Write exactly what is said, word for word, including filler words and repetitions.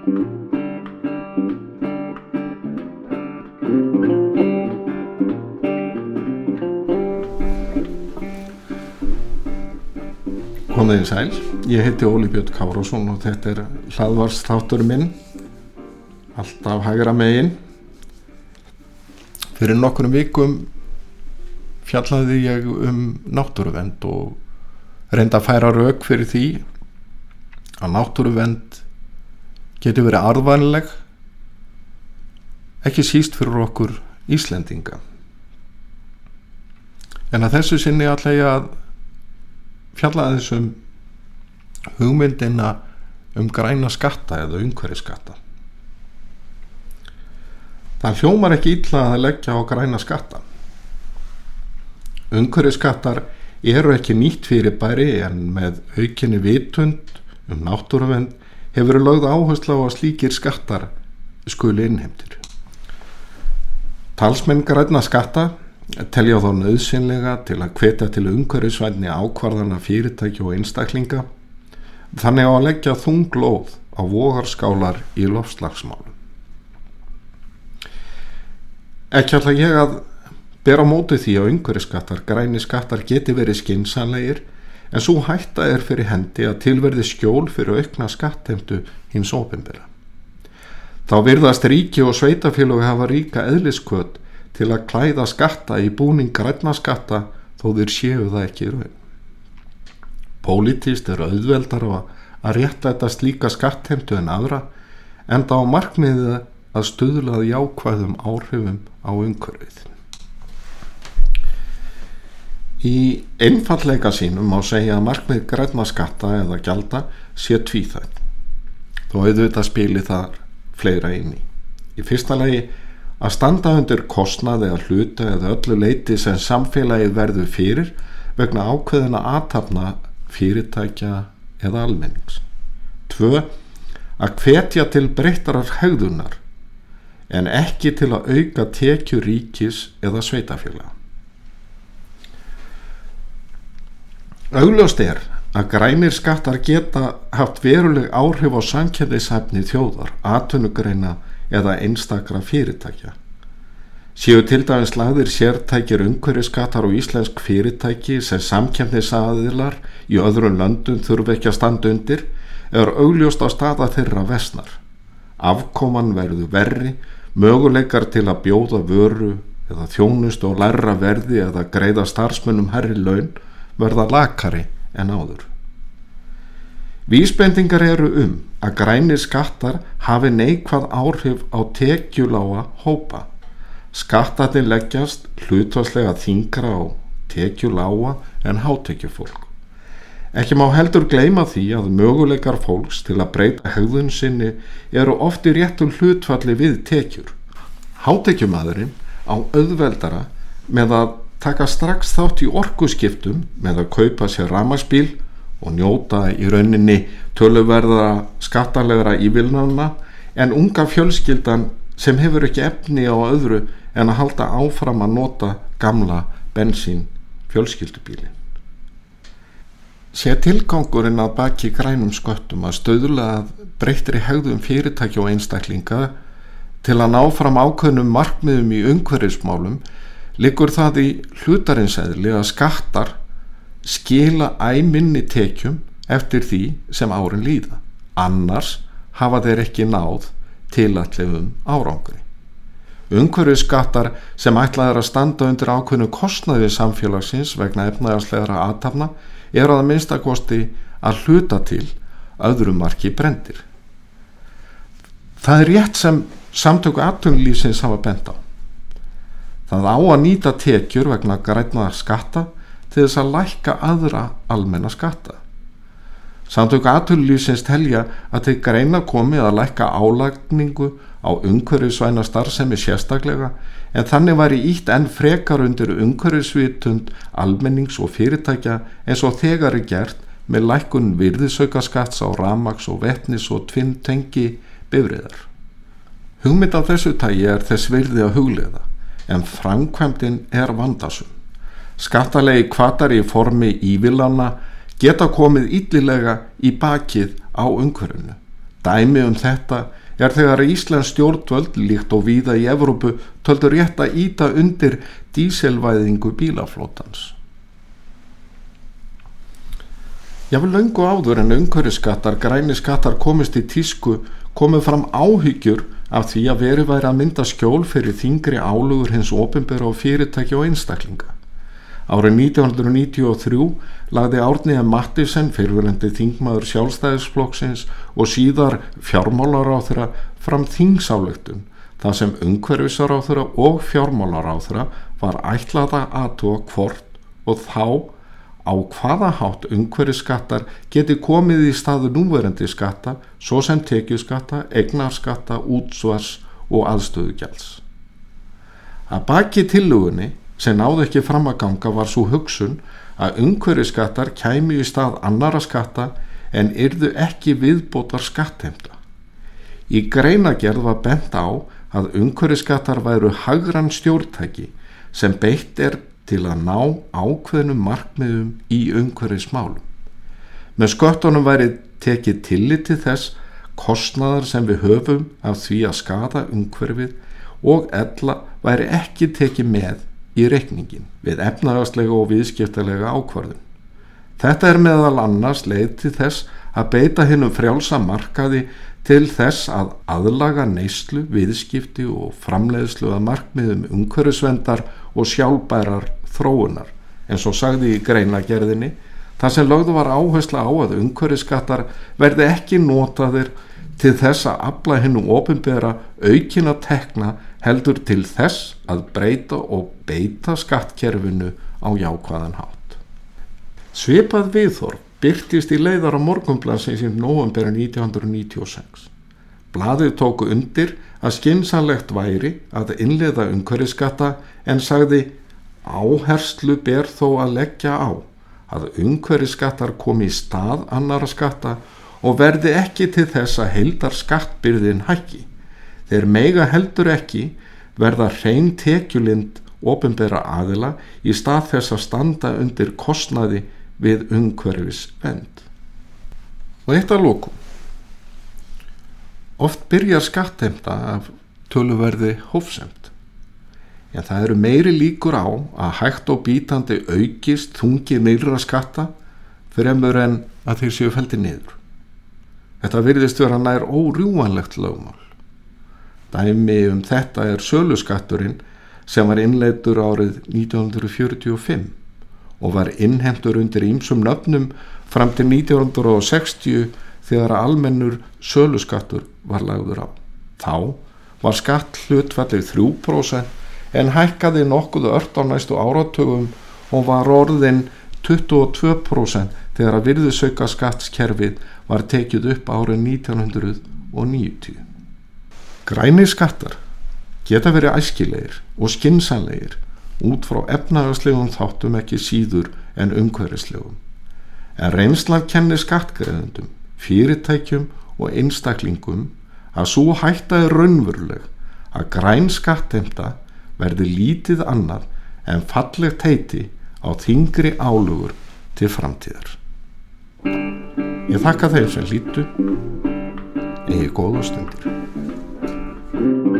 Komið þið sæl, ég heiti Óli Björn Kárason og þetta er hlaðvarpsþáttur minn, alltaf hægra megin. Fyrir nokkrum vikum fjallaði ég um náttúruvernd og reyndi að færa rök fyrir því að náttúruvernd geti verið arðvænleg, ekki síst fyrir okkur Íslendinga. En að þessu sinni ætla ég að fjalla aðeins um hugmyndina um græna skatta eða umhverfisskatta. Það hljómar ekki illa að leggja á græna skatta. Umhverfisskattar eru ekki nýtt fyrirbæri en með aukinni vitund um náttúruvernd hefur lögð áherslu á að slíkir skattar skuli innheimtir. Talsmenn grænna skatta telja þá nauðsynlega til að hvetja til umhverfisvænni ákvarðana fyrirtæki og einstaklinga, þannig á að leggja þung lóð á vogarskálar í loftslagsmálum. Ekki ætla ég að bera á móti því að umhverfisskattar, grænir skattar geti verið skynsamlegir, en sú hætta er fyrir hendi að til verði skjól fyrir aukna skattheimtu hins opinbera. Þá virðast ríki og sveitarfélög hafa ríka eðliskvöt til að klæða skatta í búning grænna skatta þó þeir séu það ekki í raun. Pólitískt er auðveldar að réttlæta slíka skattheimtu en aðra, enda á markmiðið að stuðla að jákvæðum áhrifum á umhverfið. Í einfaldleika sínum má segja að markmið grænna skatta eða gjalda sé tvíþætt, þó auðvitað spili þar fleira inn í. Í fyrsta lagi að standa undir kostnaði eða hluta eða öllu leyti sem samfélagið verður fyrir vegna ákveðina athafna fyrirtækja eða almennings. Tvö, að hvetja til breyttrar hegðunar en ekki til að auka tekjur ríkis eða sveitarfélaga. Augljóst er að grænir skattar geta haft veruleg áhrif á samkeppnishæfni þjóðar, atvinnugreina eða einstakra fyrirtækja. Séu til dæmis lagðir sértækir umhverfisskattar á íslensk fyrirtæki sem samkeppnisaðilar í öðrum löndum þurfa ekki að standa undir, er augljóst á staða þeirra versnar. Afkoman verður verri, möguleikar til að bjóða vöru eða þjónustu og lægra verði eða greiða starfsmönnum hærri laun verða lakari en áður. Vísbendingar eru um að grænir skattar hafi neikvæð áhrif á tekjulága hópa. Skattarnir leggjast hlutfallslega þyngra á tekjulága en hátekjufólk. Ekki má heldur gleyma því að möguleikar fólks til að breyta hegðun sinni eru oft í réttum hlutfalli við tekjur. Hátekjumaðurinn á auðveldara með að taka strax þátt í orkuskiptum með að kaupa sér rafmagnsbíl og njóta í rauninni töluverða skattalegra ívilnana en unga fjölskyldan sem hefur ekki efni á öðru en að halda áfram að nota gamla bensín fjölskyldubílin. Sé tilgangurinn að baki grænum sköttum að stuðla að breyttri hegðun fyrirtækja og einstaklinga til að ná fram ákveðnum markmiðum í umhverfismálum, liggur það í hlutarins eðli að skattar skila æ minni tekjum eftir því sem árin líða. Annars hafa þeir ekki náð tilætluðum árangri. Umhverfisskattar sem ætlað er að standa undir ákveðnu kostnaði samfélagsins vegna efnahagslegra athafna eru að minnsta kosti að hluta til öðru marki brenndir. Það er rétt sem samtök atvinnulífsins hafa bent á. Það á að nýta tekjur vegna grænna skatta til þess að lækka aðra almenna skatta. Samtök atvinnulífsins telja að til greina komi að lækka álagningu á umhverfisvæna starfsemi sérstaklega, en þannig væri ýtt enn frekar undir umhverfisvitund almennings og fyrirtækja eins og þegar er gert með lækkun virðisaukaskatts á rafmagns og vetnis og tvinntengi bifreiðar. Hugmynd af þessu tagi er þess virði að hugleiða, en framkvæmdin er vandasum. Skattalegi hvatar í formi ívilnana geta komið illilega í bakið á umhverfinu. Dæmi um þetta er þegar Íslensk stjórnvöld líkt og víða í Evrópu töldu rétt að ýta undir díselvæðingu bílaflotans. Jafnvel löngu áður en umhverfisskattar, grænir skattar komist í tísku komu fram áhyggjur af því að verið væri að mynda skjól fyrir þyngri álögur hins opinbera og fyrirtækja og einstaklinga. Árið nítján hundruð níutíu og þrjú lagði Árni M. Mathiesen, fyrrverandi þingmaður Sjálfstæðisflokksins og síðar fjármálaráðherra, fram þingsályktun þar sem umhverfisráðherra og fjármálaráðherra var ætlað að athuga hvort og þá á hvaða hátt umhverfisskattar geti komið í staðu núverandi skatta, svo sem tekjuskatta, eignarskatta, útsvars og aðstöðugjalds. Að baki tillögunni sem náði ekki fram að ganga var sú hugsun að umhverfisskattar kæmu í stað annara skatta en yrðu ekki viðbótar skattheimta. Í greinagerð var bent á að umhverfisskattar væru hagræn stjórntæki sem beitt er til að ná ákveðnum markmiðum í umhverfismálum. Með sköttunum væri tekið tillit til þess kostnaðar sem við höfum af því að skada umhverfið og ella væri ekki tekið með í reikningin við efnahagslega og viðskiptalega ákvörðun. Þetta er meðal annars leið til þess að beita hinum frjálsa markaði til þess að aðlaga neyslu, viðskipti og framleiðslu að markmiðum umhverfisverndar og sjálfbærar þróunar, eins og sagði í greinagerðinni, þar sem lögð var áhersla á að umhverfisskattar verði ekki notaðir til þess að afla hinum opinbera aukinna tekna heldur til þess að breyta og beita skattkerfinu á jákvæðan hátt. Svipað viðhorf birtist í leiðara Morgunblaðsins í nóvember nítján hundruð níutíu og sex. Blaðið tóku undir að skynsamlegt væri að innleiða umhverfisskatta en sagði áherslu ber þó að leggja á að umhverfisskattar komi í stað annara skatta og verði ekki til þess að heildar skattbyrðin hækki. Þeir mega heldur ekki verða hrein tekjulind opinbera aðila í stað þess að standa undir kostnaði við umhverfisvernd. Og eitt að lokum. Oft byrjar skattheimta af töluverði hófsemd, en það eru meiri líkur á að hægt og bítandi aukist þungi nýrra skatta fremur en að þeir séu felldir niður. Þetta virðist vera nær órjúanlegt lögmál. Dæmi um þetta er söluskatturinn sem var innleiddur árið nítján hundruð fjörutíu og fimm og var innheimtur undir ýmsum nöfnum fram til nítján hundruð sextíu þegar almennur söluskattur var lagður á. Þá var skatthlutfallið þrjú prósent en hækkaði nokkuð ört á næstu áratugum og var orðin tuttugu og tvö prósent þegar að virðisaukaskattskerfið var tekið upp árið nítján hundruð níutíu. Grænir skattar geta verið æskilegir og skynsamlegir út frá efnahagslegum þáttum ekki síður en umhverfislegum. En reynslan kennir skattgreiðendum, fyrirtækjum og einstaklingum að sú hætta er raunveruleg að græn skattheimta verði lítið annað en fallegt heiti á þyngri álögur til framtíðar. Ég þakka þeim sem hlýddu. Eigi góða stundir.